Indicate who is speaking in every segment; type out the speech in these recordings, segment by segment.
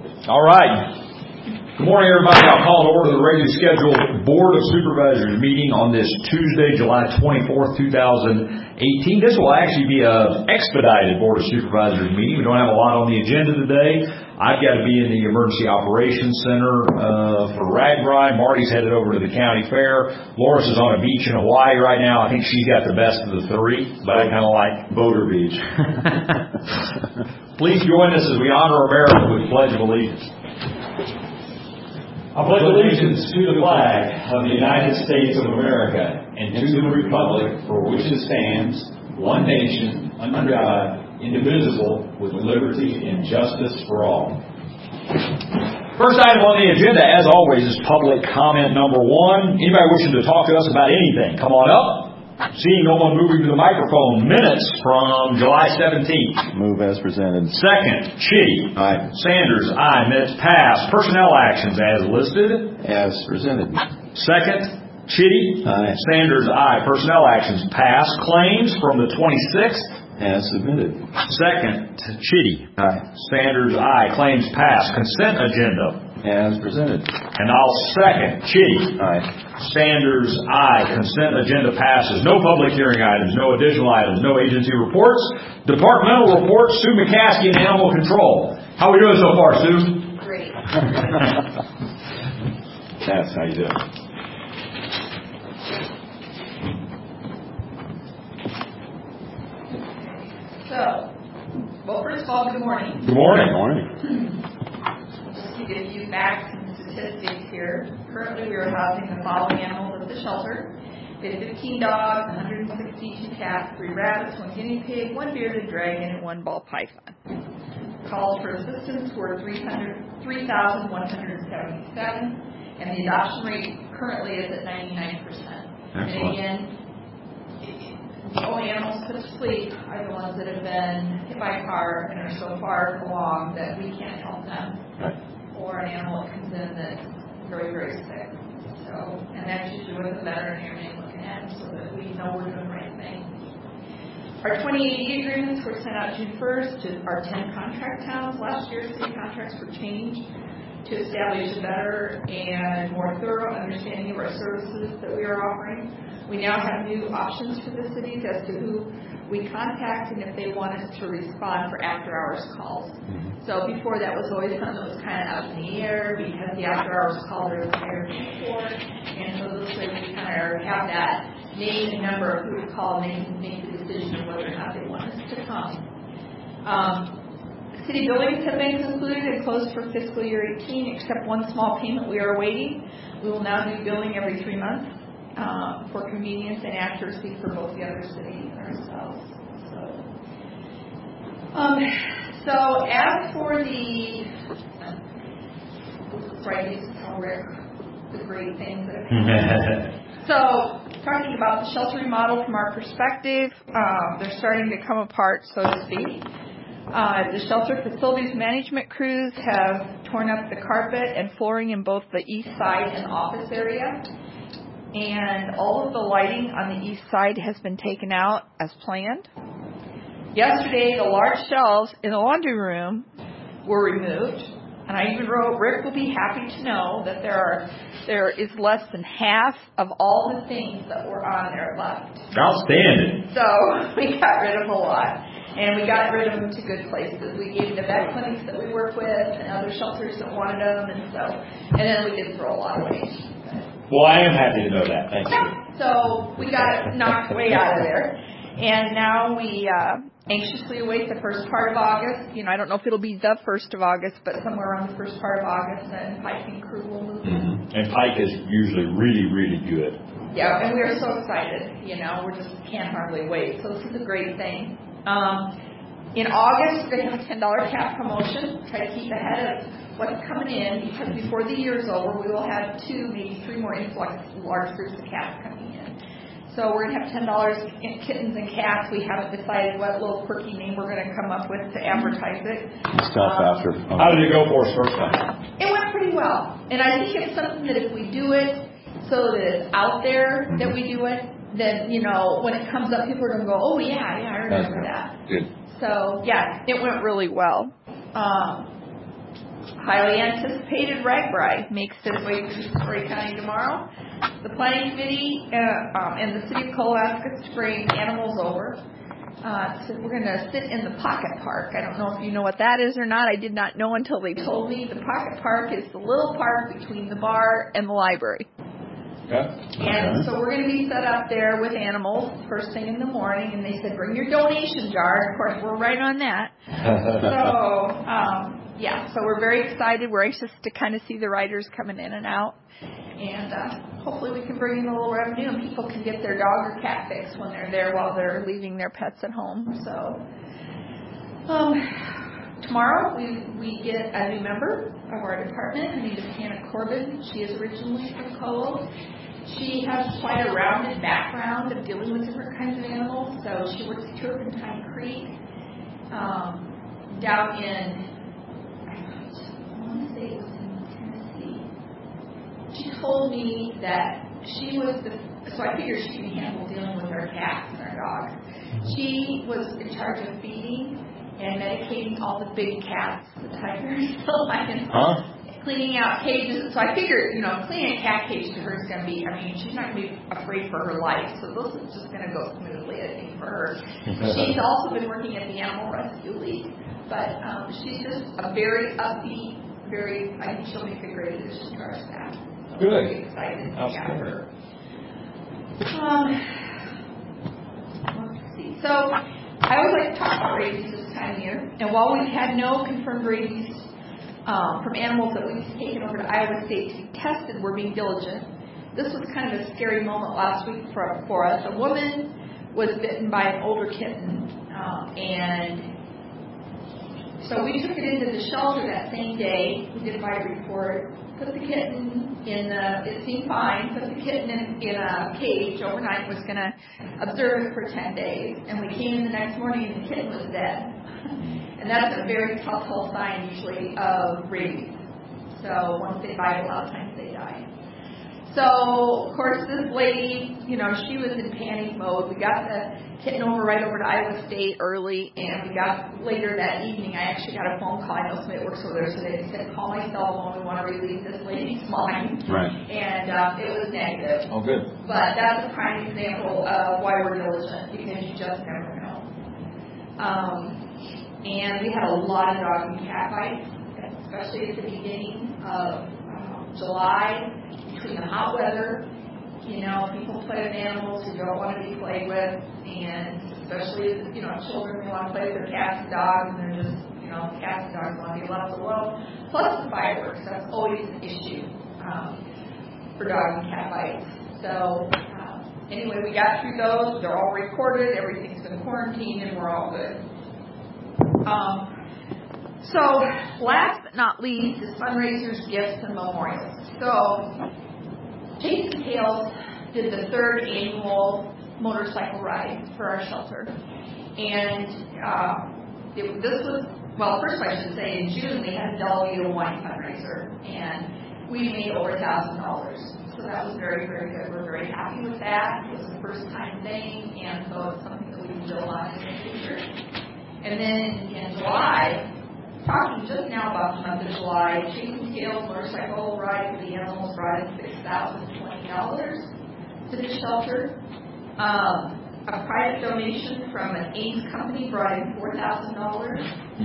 Speaker 1: All right. Good morning, everybody. I'll call to order the regularly scheduled Board of Supervisors meeting on this Tuesday, July 24th, 2018. This will actually be an expedited Board of Supervisors meeting. We don't have a lot on the agenda today. I've got to be in the Emergency Operations Center for RAGBRAI. Marty's headed over to the county fair. Loris is on a beach in Hawaii right now. I think she's got the best of the three, but I kind of like Boulder Beach. Please join us as we honor America with the Pledge of Allegiance. I pledge allegiance to the flag of the United States of America and to the republic for which it stands, one nation, under God, indivisible, with liberty and justice for all. First item on the agenda, as always, is public comment number one. Anybody wishing to talk to us about anything, come on up. Seeing no one moving to the microphone, minutes from July 17th.
Speaker 2: Move as presented.
Speaker 1: Second, Chitty.
Speaker 2: Aye.
Speaker 1: Sanders, aye. Minutes passed. Personnel actions as listed.
Speaker 2: As presented.
Speaker 1: Second, Chitty.
Speaker 2: Aye.
Speaker 1: Sanders, aye. Personnel actions passed. Claims from the 26th.
Speaker 2: As submitted.
Speaker 1: Second, Chitty.
Speaker 2: Aye.
Speaker 1: Sanders, aye. Claims passed. Consent agenda.
Speaker 2: As presented.
Speaker 1: And I'll second. Chitty.
Speaker 2: Aye.
Speaker 1: Sanders, aye. Consent agenda passes. No public hearing items, no additional items, no agency reports. Departmental reports, Sue McCaskey and Animal Control. How are we doing so far, Sue?
Speaker 3: Great.
Speaker 2: That's how you do it.
Speaker 3: Well, first of all, good morning.
Speaker 1: Good morning.
Speaker 2: Good morning.
Speaker 3: Just to give you facts and statistics here. Currently, we are housing the following animals at the shelter. We have 15 dogs, 162 cats, 3 rabbits, 1 guinea pig, 1 bearded dragon, and 1 ball python. Calls for assistance were 3,177, and the adoption rate currently is at 99%.
Speaker 2: Excellent.
Speaker 3: And again, the only animals put to sleep are the ones that have been hit by a car and are so far along that we can't help them.
Speaker 2: Right.
Speaker 3: Or an animal that comes in that's very, very sick. So, and that's usually with the veterinarian looking at it so that we know we're doing the right thing. Our 2080 agreements were sent out June 1st to our 10 contract towns. Last year, city contracts were changed to establish a better and more thorough understanding of our services that we are offering. We now have new options for the cities as to who we contact and if they want us to respond for after-hours calls. So before, that was always something that was kind of up in the air because the after-hours call there was higher than before. And so this way we kind of have that name and number of who to call and they can make the decision of whether or not they want us to come. City buildings have been concluded and closed for fiscal year 18, except one small payment we are awaiting. We will now do billing every 3 months for convenience and accuracy for both the other city and ourselves. So as for the tell Rick the great things that have happened. So talking about the shelter remodel from our perspective, they're starting to come apart, so to speak. The shelter facilities management crews have torn up the carpet and flooring in both the east side and office area. And all of the lighting on the east side has been taken out as planned. Yesterday, the large shelves in the laundry room were removed. And I even wrote, Rick will be happy to know that there is less than half of all the things that were on there left.
Speaker 1: Outstanding.
Speaker 3: So we got rid of a lot. And we got rid of them to good places. We gave them to vet clinics that we work with and other shelters that wanted them. And then we did throw a lot away.
Speaker 1: Well, I am happy to know that. Thank you.
Speaker 3: So we got it knocked way out of there. And now we anxiously await the first part of August. I don't know if it'll be the 1st of August, but somewhere around the first part of August, then Pike and crew will move in.
Speaker 1: And Pike is usually really, really good.
Speaker 3: Yeah, and we are so excited. We just can't hardly wait. So this is a great thing. In August, we're going to have a $10 cap promotion. Try to keep ahead of what's coming in, because before the year is over, we will have 2, maybe 3 more influx large groups of cats coming in. So we're going to have $10 in kittens and cats. We haven't decided what little quirky name we're going to come up with to advertise it.
Speaker 2: Stuff after.
Speaker 1: How did it go for us first time?
Speaker 3: It went pretty well. And I think it's something that if we do it so that it's out there that we do it, then, when it comes up, people are going to go, oh, yeah, I remember that.
Speaker 2: Good.
Speaker 3: So, yeah, it went really well. highly anticipated RAGBRAI makes its way to Story County tomorrow. The Planning Committee and the City of Cohasset to bring animals over. So we're going to sit in the Pocket Park. I don't know if you know what that is or not. I did not know until they told me. The Pocket Park is the little park between the bar and the library. And so we're going to be set up there with animals first thing in the morning. And they said, bring your donation jar. Of course, we're right on that. So we're very excited. We're anxious to kind of see the riders coming in and out. And hopefully we can bring in a little revenue and people can get their dog or cat fix when they're there while they're leaving their pets at home. So tomorrow we get a new member of our department. Her name is Hannah Corbin. She is originally from Colo. She has quite a rounded background of dealing with different kinds of animals. So she works at Turpentine Creek down in, I want to say it was in Tennessee. She told me that she was so I figured she could handle dealing with our cats and our dogs. She was in charge of feeding and medicating all the big cats, the tigers, cleaning out cages. So I figured, cleaning a cat cage to her is going to be, she's not going to be afraid for her life. So this is just going to go smoothly, I think, for her. She's also been working at the Animal Rescue League, but she's just a very upbeat, I think she'll make a great addition to our staff. So
Speaker 1: good.
Speaker 3: I'm very excited to have her. Let's see. So I always like to talk about rabies this time of year. And while we've had no confirmed rabies from animals that we've taken over to Iowa State to be tested, we're being diligent. This was kind of a scary moment last week for us. A woman was bitten by an older kitten, and so we took it into the shelter that same day. We did a bite report, put the kitten it seemed fine, put the kitten in a cage overnight, was going to observe it for 10 days. And we came in the next morning and the kitten was dead. And that's a very telltale sign usually of rabies. So once they bite, a lot of times they die. So, of course, this lady, she was in panic mode. We got the kitten right over to Iowa State early, and we got later that evening, I actually got a phone call. I know somebody that works over there, so they said, call my cell phone. We want to release this lady's mind.
Speaker 2: Right.
Speaker 3: And it was negative.
Speaker 2: Oh, good.
Speaker 3: But that's a prime example of why we're diligent, because you just never know. And we had a lot of dog and cat bites, especially at the beginning of July. Between the hot weather, people play with animals who don't want to be played with, and especially, children who want to play with their cats and dogs, and they're just, cats and dogs want to be left alone. Plus the fireworks, that's always an issue for dog and cat bites. So, anyway, we got through those. They're all recorded. Everything's been quarantined, and we're all good. So, last but not least is fundraisers, gifts, and memorials. So, Chase and Tails did the third annual motorcycle ride for our shelter. And this was, first I should say, in June they had a Delavito wine fundraiser. And we made over $1,000. So that was very, very good. We're very happy with that. It was the first time thing, and so it's something that we can build on in the future. And then in July, talking just now about the month of July, Chase and Tails motorcycle ride for the animals brought in $6,020 to the shelter. A private donation from an AIDS company brought in $4,000.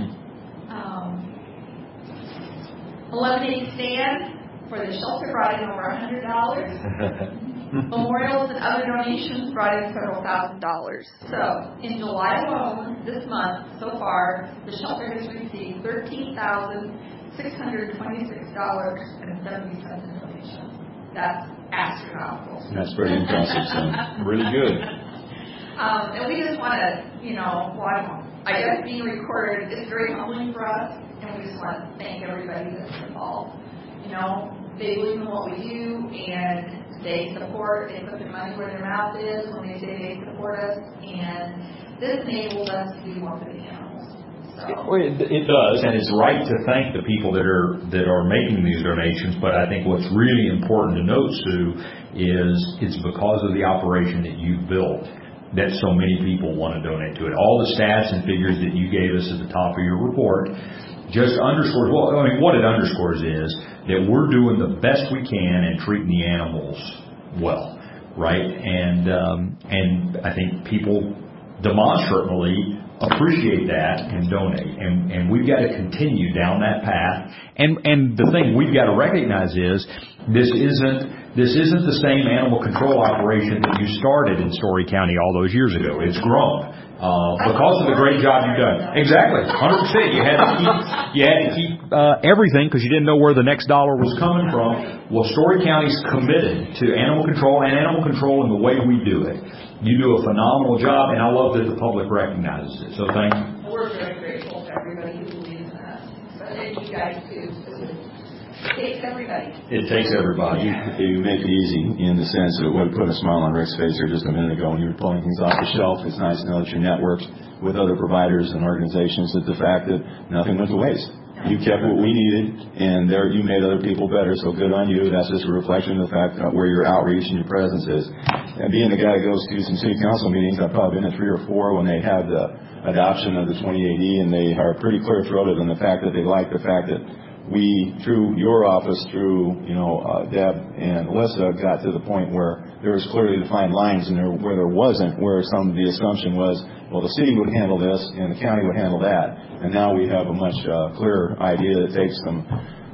Speaker 3: A lemonade stand for the shelter brought in over $100. Memorials and other donations brought in several $1,000s. So, in July alone, this month, so far, the shelter has received $13,626.70 in donations. That's astronomical.
Speaker 2: That's pretty impressive, son. Really good.
Speaker 3: And we just want to, I guess being recorded is very humbling for us, and we just want to thank everybody that's involved. They believe in what we do, and they put their money where their mouth is when they say they support us, and this enables us to do more for the animals.
Speaker 1: Well, it does, and it's right to thank the people that are making these donations, but I think what's really important to note, Sue, is it's because of the operation that you've built that so many people want to donate to it. All the stats and figures that you gave us at the top of your report just underscores, well, I mean, what it underscores is that we're doing the best we can and treating the animals well, right? And I think people demonstrably appreciate that and donate, and we've got to continue down that path. And the thing we've got to recognize is this isn't the same animal control operation that you started in Story County all those years ago. It's grown because of the great job you've done. Exactly, 100%. You had to keep everything because you didn't know where the next dollar was coming from. Well, Story County's committed to animal control in the way we do it. You do a phenomenal job, and I love that the public recognizes it. So thank you.
Speaker 3: We're very grateful to everybody who believes in us, and you guys too. It takes everybody.
Speaker 1: It takes everybody.
Speaker 2: You make it easy in the sense that what put a smile on Rick's face here just a minute ago when you were pulling things off the shelf. It's nice to know that you're networked with other providers and organizations, that the fact that nothing went to waste. You kept what we needed, and there you made other people better, so good on you. That's just a reflection of the fact that where your outreach and your presence is. And being the guy that goes to some city council meetings, I've probably been to 3 or 4 when they have the adoption of the 28E, and they are pretty clear-throated in the fact that they like the fact that we, through your office, through Deb and Alyssa, got to the point where there was clearly defined lines, and where there wasn't, where some of the assumption was, well, the city would handle this and the county would handle that. And now we have a much clearer idea that takes some,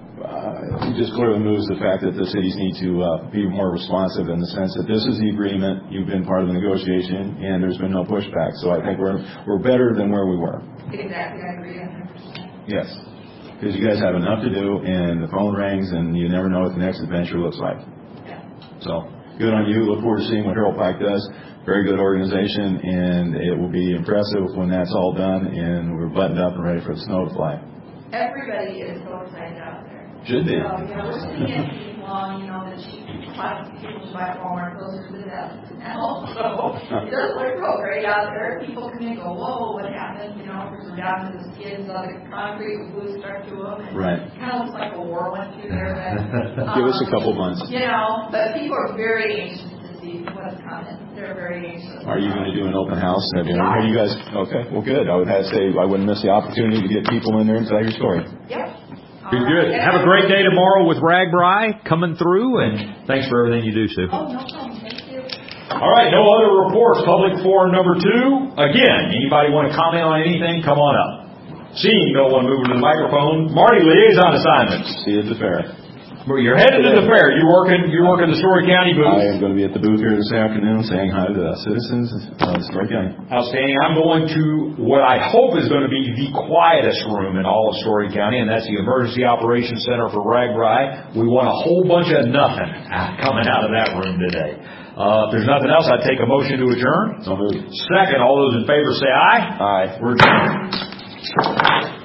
Speaker 2: just clearly moves the fact that the cities need to be more responsive in the sense that this is the agreement, you've been part of the negotiation, and there's been no pushback. So I think we're better than where we were.
Speaker 3: Exactly, I agree 100%.
Speaker 2: Yes. Because you guys have enough to do, and the phone rings, and you never know what the next adventure looks like.
Speaker 3: Yeah.
Speaker 2: So, good on you. Look forward to seeing what Harold Pike does. Very good organization, and it will be impressive when that's all done, and we're buttoned up and ready for the snow to fly.
Speaker 3: Everybody is so excited out there.
Speaker 2: Should be.
Speaker 3: So, we're seeing it people on, the cheap plastic people buy Walmart closer to the desk now. So, it does look real great out there. People come in and go, whoa, what happened? Because we're down to the skids on the concrete with glue stuck to them. And
Speaker 2: right.
Speaker 3: It kind of looks like a war went through there. But,
Speaker 2: give us a couple months.
Speaker 3: But people are very anxious to see what's coming. They're very anxious.
Speaker 2: Are you going to do an open house? Have you guys? Okay, well, good. I would have to say I wouldn't miss the opportunity to get people in there and tell your story.
Speaker 3: Yep.
Speaker 1: Good. Have a great day tomorrow with RAGBRAI coming through, and thanks for everything you do, Sue.
Speaker 3: Oh, no problem. Thank you.
Speaker 1: All right, no other reports. Public forum number 2. Again, anybody want to comment on anything, come on up. Seeing no one moving to the microphone, Marty, liaison assignments.
Speaker 2: See you at the fair.
Speaker 1: You're headed to the fair. You're working the Story County booth.
Speaker 2: I am going to be at the booth here this afternoon saying hi to the citizens of Story County.
Speaker 1: Outstanding. I'm going to what I hope is going to be the quietest room in all of Story County, and that's the Emergency Operations Center for RAGBRAI. We want a whole bunch of nothing coming out of that room today. If there's nothing else, I'd take a motion to adjourn.
Speaker 2: So moved.
Speaker 1: Second, all those in favor say aye.
Speaker 2: Aye.
Speaker 1: We're adjourned.